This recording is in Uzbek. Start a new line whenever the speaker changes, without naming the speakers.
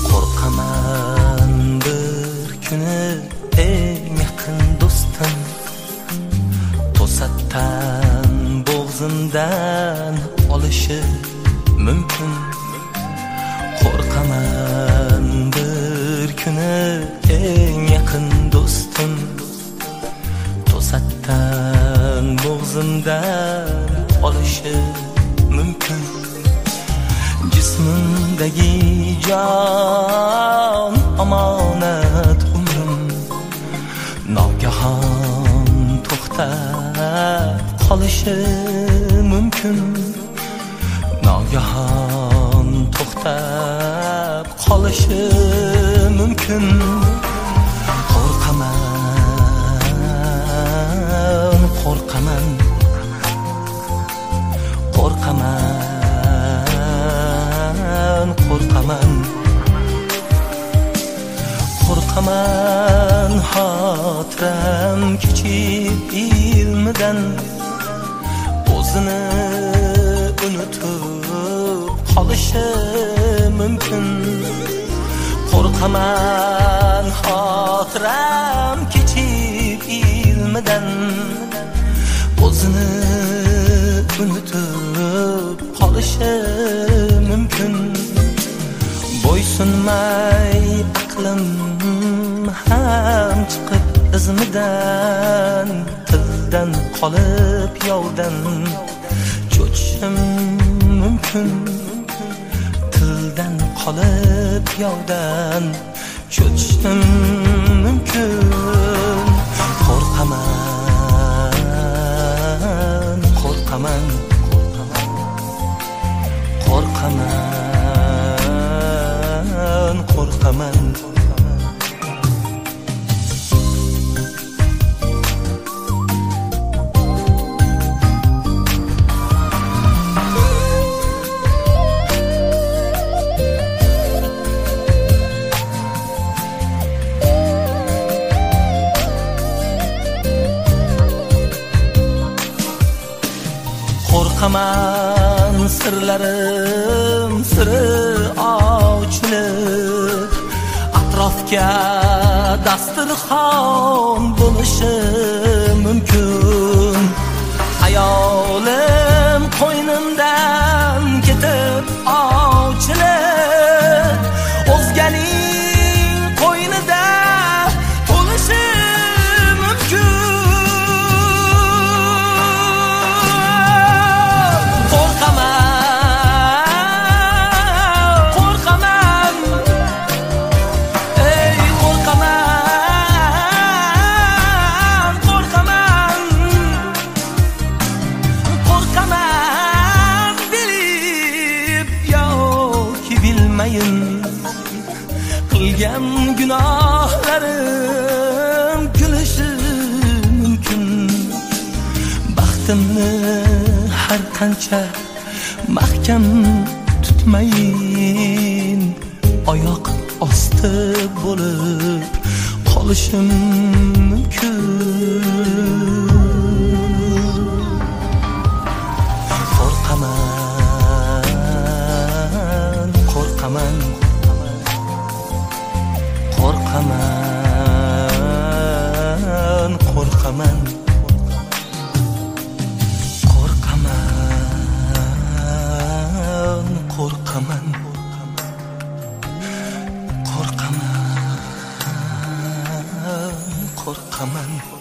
Qo'rqaman bir kuni eng yaqin do'stim to'satdan bo'g'zimdan olishi mumkin. Qo'rqaman bir kuni eng yaqin do'stim to'satdan bo'g'zimdan olishi mumkin. Jismimdagi jon omonat umrim nogahon to'xtab qolishi mumkin. Nogahon to'xtab qolishi mumkin. Qo'rqaman, qo'rqaman, qo'rqaman, qo'rqaman, qo'rqaman. Xotiram kechib ilmidan o'zini unutib qolishi mumkin. Qo'rqaman xotiram kechib ilmidan o'zini unutib qolishi mumkin. Bo'ysunmay aqlim ham chiqib izmidan, tildan qolib yovdan cho'chishim mumkin. Tildan qolib yovdan cho'chishim mumkin. Qo'rqaman, qo'rqaman, qo'rqaman, qo'rqaman. Qo'rqaman sirlarim siri ochilib atrofga dasturxon bo'lishi mumkin. Hayolim qo'ynimdan ketib ochilib o'zganing qo'ynida to'lishi mumkin. Qilgan gunohlarim kulishi mumkin. Baxtimni har qancha mahkam tutmayin, oyoq osti bo'lib qolishim mumkin. Qo'rqaman, qo'rqaman, qo'rqaman, qo'rqaman, qo'rqaman, qo'rqaman, qo'rqaman, qo'rqaman.